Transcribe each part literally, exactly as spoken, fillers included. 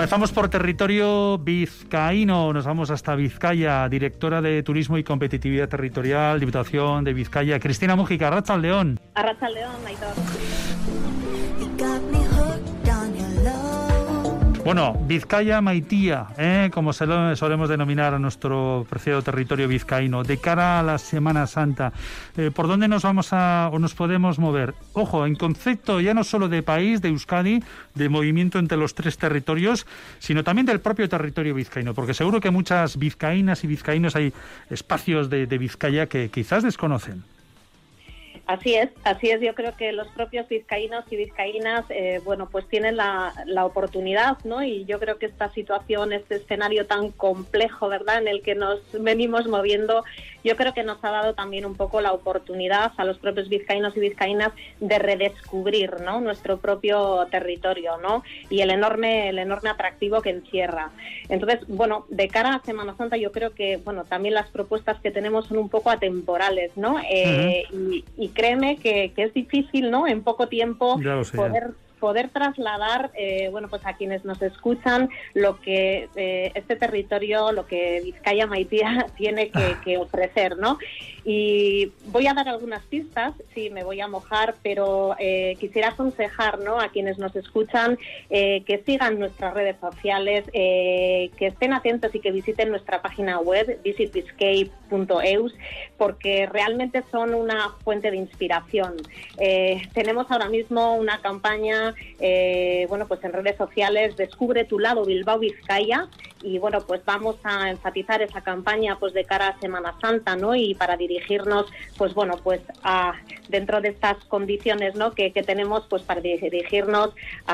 Comenzamos por territorio vizcaíno, nos vamos hasta Vizcaya, directora de Turismo y Competitividad Territorial, Diputación de Vizcaya, Cristina Mújica, Arratsaldeón. Arratsaldeón, Aitor. Bueno, Vizcaya Maitía, ¿eh? como se lo solemos denominar a nuestro preciado territorio vizcaíno, de cara a la Semana Santa, eh, ¿por dónde nos vamos a o nos podemos mover? Ojo, en concepto ya no solo de país, de Euskadi, de movimiento entre los tres territorios, sino también del propio territorio vizcaíno, porque seguro que muchas vizcaínas y vizcaínos hay espacios de, de Vizcaya que quizás desconocen. Así es, así es. Yo creo que los propios vizcaínos y vizcaínas, eh, bueno, pues tienen la, la oportunidad, ¿no? Y yo creo que esta situación, este escenario tan complejo, ¿verdad?, en el que nos venimos moviendo, yo creo que nos ha dado también un poco la oportunidad a los propios vizcaínos y vizcaínas de redescubrir, ¿no?, nuestro propio territorio, ¿no?, y el enorme, el enorme atractivo que encierra. Entonces, bueno, de cara a Semana Santa, yo creo que, bueno, también las propuestas que tenemos son un poco atemporales, ¿no? Eh, uh-huh. y, y créeme que, que es difícil, ¿no?, en poco tiempo sé, poder... poder trasladar, eh, bueno, pues a quienes nos escuchan lo que eh, este territorio, lo que Vizcaya Maitía tiene que, que ofrecer, ¿no? Y voy a dar algunas pistas, sí, me voy a mojar, pero eh, quisiera aconsejar, ¿no?, a quienes nos escuchan eh, que sigan nuestras redes sociales, eh, que estén atentos y que visiten nuestra página web, visit vizcay punto eus, porque realmente son una fuente de inspiración. Eh, tenemos ahora mismo una campaña Eh, bueno, pues en redes sociales, Descubre tu lado Bilbao Vizcaya, y bueno, pues vamos a enfatizar esa campaña pues de cara a Semana Santa, ¿no?, y para dirigirnos, pues bueno, pues a dentro de estas condiciones, ¿no?, que, que tenemos, pues para dirigirnos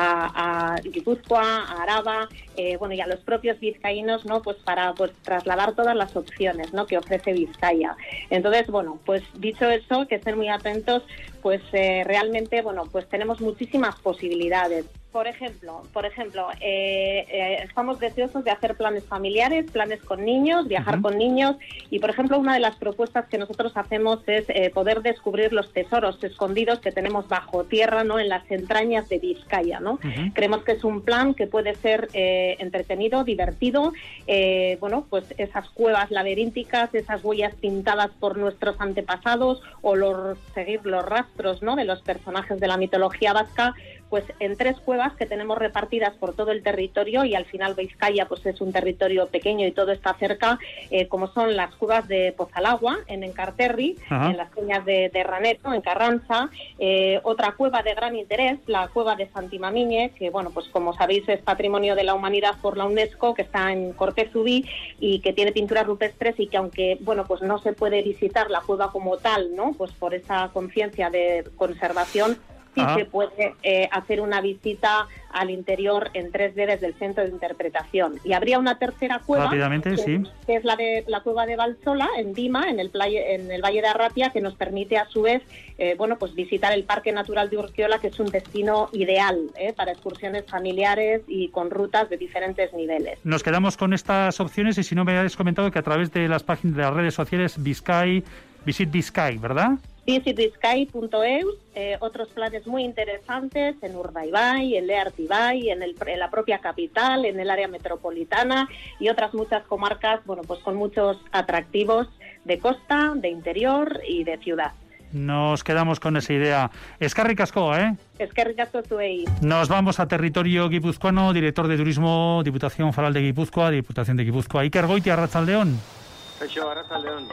a, a Guipúzcoa, a Araba, eh, bueno, y a los propios vizcaínos, ¿no?, pues para pues trasladar todas las opciones, ¿no?, que ofrece Vizcaya. Entonces, bueno, pues dicho eso, que estén muy atentos, pues eh, realmente, bueno, pues tenemos muchísimas posibilidades. Por ejemplo, por ejemplo, eh, eh, estamos deseosos de hacer planes familiares, planes con niños, viajar uh-huh. con niños, y por ejemplo una de las propuestas que nosotros hacemos es eh, poder descubrir los tesoros escondidos que tenemos bajo tierra, ¿no?, en las entrañas de Vizcaya, ¿no? Uh-huh. Creemos que es un plan que puede ser eh, entretenido, divertido, eh, bueno, pues esas cuevas laberínticas, esas huellas pintadas por nuestros antepasados, o los, seguir los rastros, ¿no?, de los personajes de la mitología vasca, pues en tres cuevas que tenemos repartidas por todo el territorio, y al final Vizcaya pues es un territorio pequeño y todo está cerca, eh, como son las cuevas de Pozalagua, en Encarterri, uh-huh. en las Peñas de, de Raneto, en Carranza, eh, otra cueva de gran interés, la cueva de Santimamiñe, que bueno, pues como sabéis es Patrimonio de la Humanidad por la UNESCO, que está en Cortezubí y que tiene pinturas rupestres, y que aunque bueno, pues no se puede visitar la cueva como tal, ¿no?, pues por esa conciencia de conservación, sí se puede eh, hacer una visita al interior en tres D desde el centro de interpretación. Y habría una tercera cueva, rápidamente, que, sí. que es la de la cueva de Valsola, en Dima, en el, playa, en el Valle de Arratia, que nos permite a su vez eh, bueno, pues visitar el Parque Natural de Urkiola, que es un destino ideal eh, para excursiones familiares y con rutas de diferentes niveles. Nos quedamos con estas opciones, y si no me habéis comentado que a través de las páginas de las redes sociales Vizcay, Visit Vizcay, ¿verdad? visit vizcay punto eus, eh, otros planes muy interesantes en Urdaibai, en Leartibai, en, el, en la propia capital, en el área metropolitana, y otras muchas comarcas, bueno, pues con muchos atractivos de costa, de interior y de ciudad. Nos quedamos con esa idea. Eskerrik asko, ¿eh? Eskerrik asko zuei. Nos vamos a territorio guipuzcoano, director de Turismo, Diputación Foral de Guipúzcoa, Diputación de Guipúzcoa. Iker Goiti, Arratsaldeón. Kaixo, Arratsaldeón.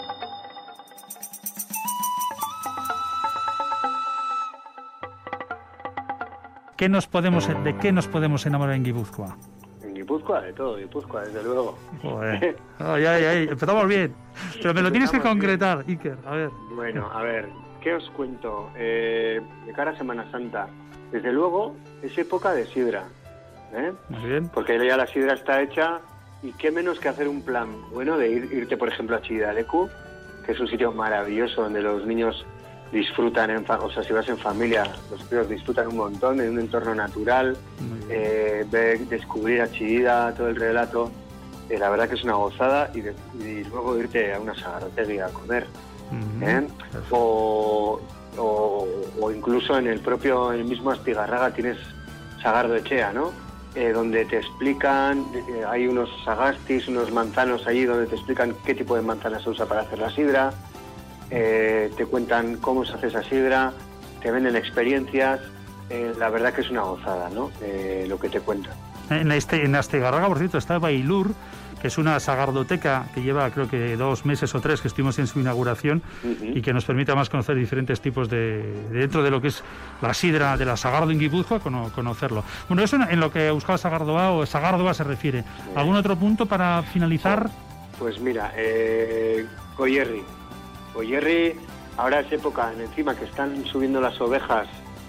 ¿Qué nos podemos, ¿De qué nos podemos enamorar en Guipúzcoa? En Guipúzcoa, de todo, Guipúzcoa, desde luego. Joder. Ay, ay, ay, empezamos bien. Pero me lo tienes que concretar, bien. Iker, a ver. Bueno, a ver, ¿qué os cuento? Eh, de cara a Semana Santa, desde luego es época de sidra, ¿eh? Muy bien. Porque ya la sidra está hecha, y qué menos que hacer un plan bueno de ir, irte, por ejemplo, a Chillidalecu, que es un sitio maravilloso donde los niños disfrutan, en fa- o sea, si vas en familia, los críos disfrutan un montón en un entorno natural, eh, ver, descubrir a Chillida, todo el relato, eh, la verdad que es una gozada, y, de, y luego irte a una sagardotegui a comer, uh-huh. ¿eh? o, o, o incluso en el propio, en el mismo Astigarraga tienes Sagardo Echea, ¿no? eh, donde te explican, eh, hay unos sagastis, unos manzanos allí donde te explican qué tipo de manzana se usa para hacer la sidra, eh, te cuentan cómo se hace esa sidra, te venden experiencias, eh, la verdad que es una gozada, ¿no? Eh, lo que te cuentan. En, este, en Astigarraga, por cierto, está Bailur, que es una sagardoteca que lleva creo que dos meses o tres que estuvimos en su inauguración, uh-huh. y que nos permite además conocer diferentes tipos de, de dentro de lo que es la sidra de la Sagardo en Guipúzcoa, cono, conocerlo. Bueno, eso en, en lo que Euskal Sagardoa o Sagardoa se refiere. ¿Algún otro punto para finalizar? Pues mira, eh, Goierri. Goierri, ahora es época, encima que están subiendo las ovejas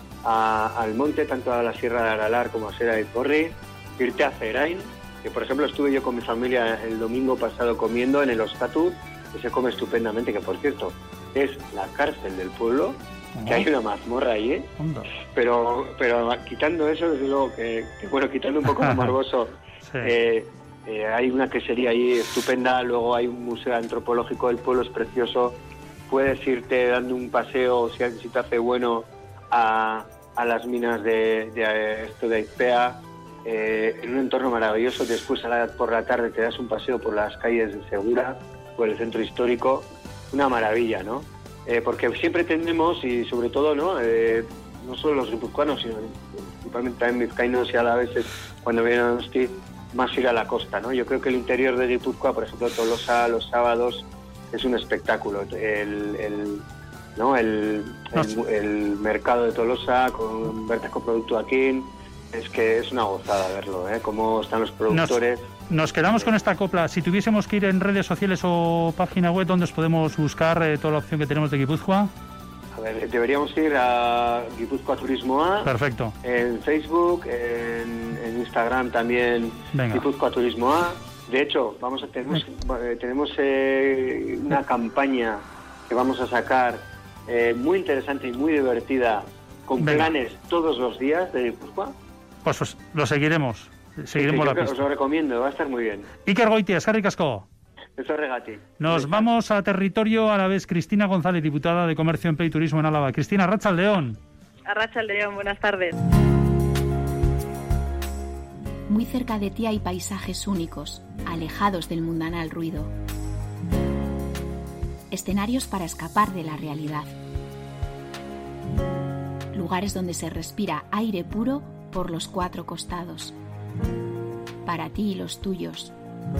a, al monte, tanto a la Sierra de Aralar como a Sierra de Corri, irte a Zerain, que por ejemplo estuve yo con mi familia el domingo pasado comiendo en el Ostatu, que se come estupendamente, que por cierto es la cárcel del pueblo, oh. que hay una mazmorra ahí, ¿eh? pero pero quitando eso, desde luego que, que bueno, quitando un poco lo morboso, sí. eh, eh, hay una quesería ahí estupenda, luego hay un museo antropológico del pueblo, es precioso, puedes irte dando un paseo, si, si te hace bueno, a, a las minas de, de esto de Aizpea, Eh, en un entorno maravilloso. Después a la, por la tarde te das un paseo por las calles de Segura, por el centro histórico, una maravilla, ¿no? Eh, porque siempre tendemos, y sobre todo, ¿no? Eh, no solo los guipuzcoanos, sino principalmente también vizcaínos y alaveses, cuando vienen a Donosti, más ir a la costa, ¿no? Yo creo que el interior de Guipúzcoa, por ejemplo, Tolosa, los sábados, es un espectáculo. El, el, ¿no? el, el, el mercado de Tolosa, con Bertesco Producto aquí, es que es una gozada verlo, ¿eh? Cómo están los productores. Nos, nos quedamos con esta copla. Si tuviésemos que ir en redes sociales o página web, ¿dónde os podemos buscar eh, toda la opción que tenemos de Guipúzcoa? A ver, deberíamos ir a Guipúzcoa Turismo A. Perfecto. En Facebook, en, en Instagram también. Venga. Guipúzcoa Turismo A. De hecho, vamos a tenemos, eh, tenemos eh, una campaña que vamos a sacar eh, muy interesante y muy divertida, con Venga. planes todos los días de Guipúzcoa. Pues os, lo seguiremos, seguiremos sí, sí, la pista. Os lo recomiendo, va a estar muy bien. Iker Goitia, eskerrik asko. Eso regati. Nos vamos a territorio alavés. Cristina González, diputada de Comercio, Empleo y Turismo en Álava. Cristina, Arratsaldeon. Arratsaldeon, buenas tardes. Muy cerca de ti hay paisajes únicos, alejados del mundanal ruido. Escenarios para escapar de la realidad. Lugares donde se respira aire puro por los cuatro costados. Para ti y los tuyos.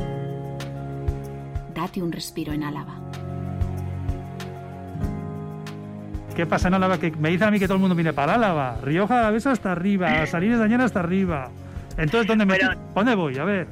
Date un respiro en Álava. ¿Qué pasa en Álava? Que me dicen a mí que todo el mundo viene para Álava. Rioja Alavesa hasta arriba, Salines de Añana hasta arriba. Entonces, ¿dónde, me... bueno, ¿dónde voy? A ver.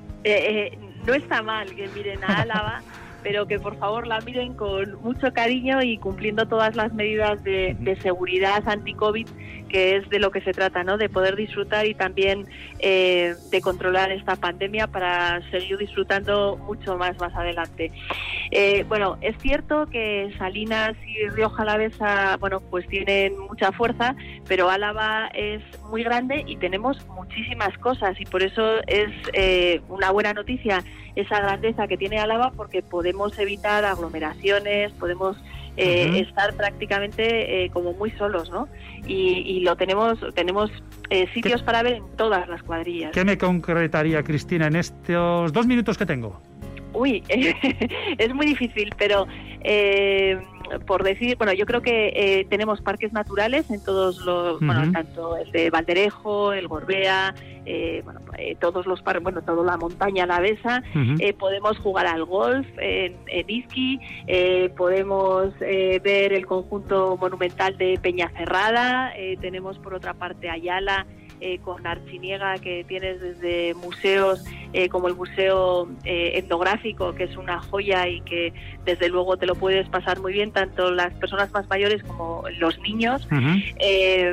Eh, eh, no está mal que miren a Álava, pero que por favor la miren con mucho cariño y cumpliendo todas las medidas de, de seguridad anti-COVID, que es de lo que se trata, ¿no? De poder disfrutar y también eh, de controlar esta pandemia para seguir disfrutando mucho más más adelante. Eh, bueno, es cierto que Salinas y Rioja Alavesa, bueno, pues tienen mucha fuerza, pero Álava es muy grande y tenemos muchísimas cosas, y por eso es eh, una buena noticia esa grandeza que tiene Álava, porque podemos evitar aglomeraciones, podemos eh, uh-huh. estar prácticamente eh, como muy solos, ¿no? Y, y lo tenemos, tenemos eh, sitios ¿Qué? para ver en todas las cuadrillas. ¿Qué me concretaría, Cristina, en estos dos minutos que tengo? Uy, es muy difícil, pero eh, por decir, bueno, yo creo que eh, tenemos parques naturales en todos los, uh-huh. bueno, tanto el de Valderejo, el Gorbea, eh, bueno, eh, todos los parques, bueno, toda la montaña alavesa, uh-huh. eh, podemos jugar al golf en, en Izqui, eh, podemos eh, ver el conjunto monumental de Peñacerrada, eh, tenemos por otra parte Ayala, Eh, con Archiniega, que tienes desde museos eh, como el Museo eh, Etnográfico, que es una joya y que desde luego te lo puedes pasar muy bien, tanto las personas más mayores como los niños. Uh-huh. eh,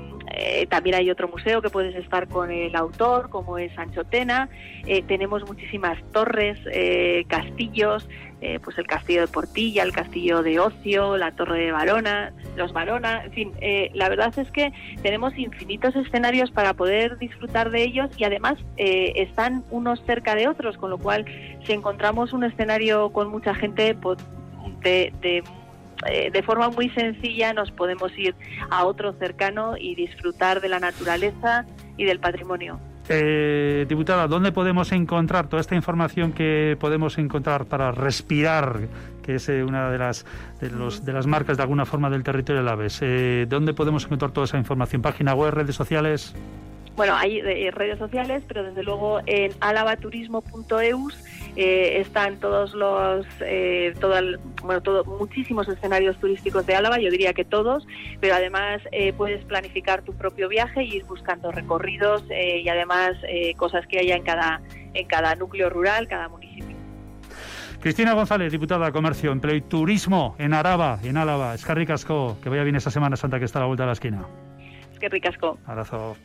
eh, también hay otro museo que puedes estar con el autor, como es Sancho Tena. Eh, tenemos muchísimas torres, eh, castillos, Eh, pues el castillo de Portilla, el castillo de Ocio, la torre de Varona, los Varona, en fin, eh, la verdad es que tenemos infinitos escenarios para poder disfrutar de ellos, y además eh, están unos cerca de otros, con lo cual si encontramos un escenario con mucha gente, pues, de, de eh, de forma muy sencilla nos podemos ir a otro cercano y disfrutar de la naturaleza y del patrimonio. Eh, diputada, ¿dónde podemos encontrar toda esta información que podemos encontrar para respirar, que es eh, una de las de, los, de las marcas de alguna forma del territorio de Alaves? Eh, ¿Dónde podemos encontrar toda esa información? ¿Página web, redes sociales? Bueno, hay eh, redes sociales, pero desde luego en alabaturismo punto eus eh, están todos los, eh, todo el, bueno, todo, muchísimos escenarios turísticos de Álava, yo diría que todos, pero además eh, puedes planificar tu propio viaje y ir buscando recorridos eh, y además eh, cosas que haya en cada, en cada núcleo rural, cada municipio. Cristina González, diputada de Comercio, Empleo y Turismo en Araba, en Álava. Eskerrik asko, que vaya bien esta Semana Santa que está a la vuelta de la esquina. Eskerrik asko. Abrazo.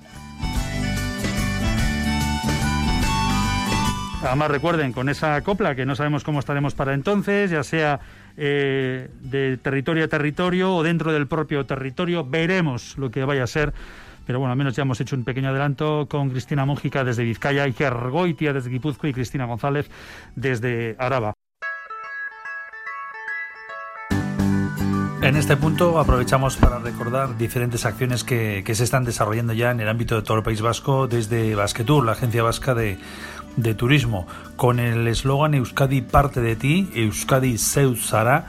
Además, recuerden, con esa copla, que no sabemos cómo estaremos para entonces, ya sea eh, de territorio a territorio o dentro del propio territorio, veremos lo que vaya a ser. Pero bueno, al menos ya hemos hecho un pequeño adelanto con Cristina Mújica desde Vizcaya, Iker Goitia desde Guipúzcoa y Cristina González desde Araba. En este punto aprovechamos para recordar diferentes acciones que, que se están desarrollando ya en el ámbito de todo el País Vasco desde Basquetour, la agencia vasca de, de turismo, con el eslogan Euskadi parte de ti, Euskadi zeu zara.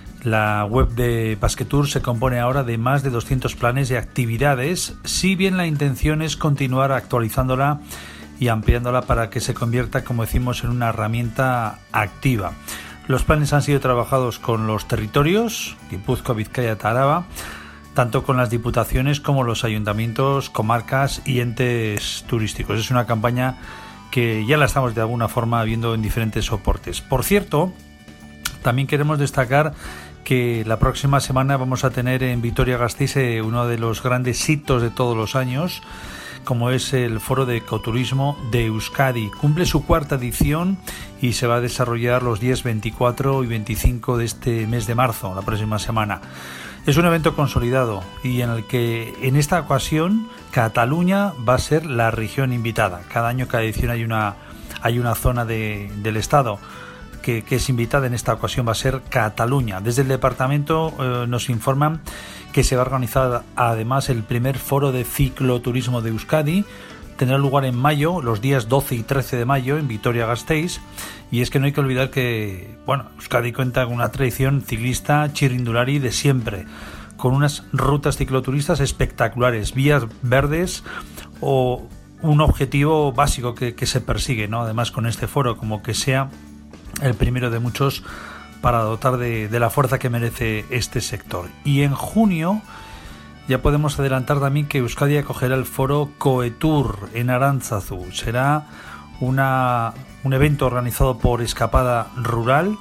La web de Basquetour se compone ahora de más de doscientos planes y actividades, si bien la intención es continuar actualizándola y ampliándola para que se convierta, como decimos, en una herramienta activa. Los planes han sido trabajados con los territorios, Guipúzcoa, Vizcaya y Araba, tanto con las diputaciones como los ayuntamientos, comarcas y entes turísticos. Es una campaña que ya la estamos de alguna forma viendo en diferentes soportes. Por cierto, también queremos destacar que la próxima semana vamos a tener en Vitoria-Gasteiz uno de los grandes hitos de todos los años, como es el Foro de Ecoturismo de Euskadi. Cumple su cuarta edición y se va a desarrollar los días veinticuatro y veinticinco de este mes de marzo, la próxima semana. Es un evento consolidado y en el que en esta ocasión Cataluña va a ser la región invitada. Cada año, cada edición hay una, hay una zona de, del Estado que, que es invitada. En esta ocasión va a ser Cataluña. Desde el departamento eh, nos informan que se va a organizar además el primer foro de cicloturismo de Euskadi. Tendrá lugar en mayo, los días doce y trece de mayo, en Vitoria-Gasteiz. Y es que no hay que olvidar que, bueno, Euskadi cuenta con una tradición ciclista chirrindulari de siempre, con unas rutas cicloturistas espectaculares, vías verdes o un objetivo básico que, que se persigue, ¿no? Además, con este foro, como que sea el primero de muchos para dotar de, de la fuerza que merece este sector. Y en junio ya podemos adelantar también que Euskadi acogerá el foro Coetour en Arantzazu. Será una, un evento organizado por Escapada Rural.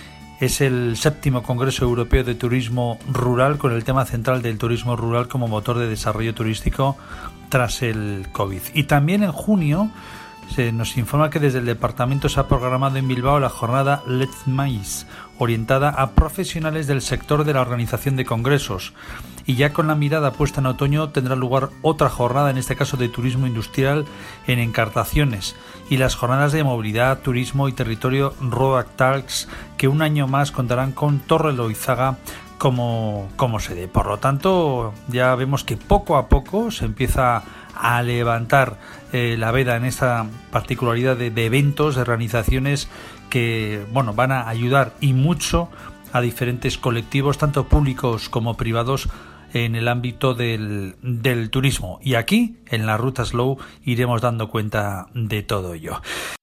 Es el séptimo Congreso Europeo de Turismo Rural, con el tema central del turismo rural como motor de desarrollo turístico tras el COVID. Y también en junio se nos informa que desde el departamento se ha programado en Bilbao la jornada Let's Mais, orientada a profesionales del sector de la organización de congresos. Y ya con la mirada puesta en otoño tendrá lugar otra jornada, en este caso de turismo industrial en Encartaciones, y las jornadas de movilidad, turismo y territorio Road Talks, que un año más contarán con Torre Loizaga como, como sede. Por lo tanto, ya vemos que poco a poco se empieza a levantar eh, la veda en esta particularidad de, de eventos, de organizaciones que, bueno, van a ayudar y mucho a diferentes colectivos, tanto públicos como privados, en el ámbito del, del turismo. Y aquí, en la Ruta Slow, iremos dando cuenta de todo ello.